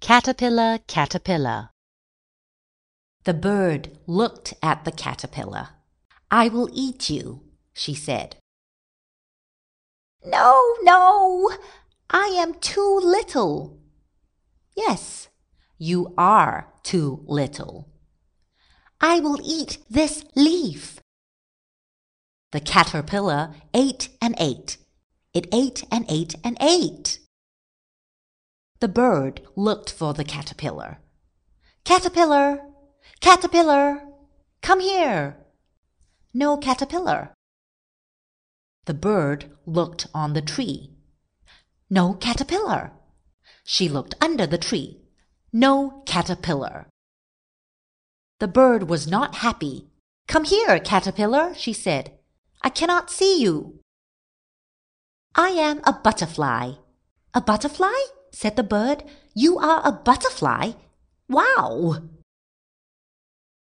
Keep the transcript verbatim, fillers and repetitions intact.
Caterpillar, caterpillar. The bird looked at the caterpillar. "I will eat you," she said. "No, no, I am too little." "Yes, you are too little." "I will eat this leaf." The caterpillar ate and ate. It ate and ate and ate. The bird looked for the caterpillar. "Caterpillar, caterpillar, come here." No caterpillar. The bird looked on the tree. No caterpillar. She looked under the tree. No caterpillar. The bird was not happy. "Come here, caterpillar," she said. "I cannot see you." "I am a butterfly." "A butterfly?" said the bird. "You are a butterfly? Wow!"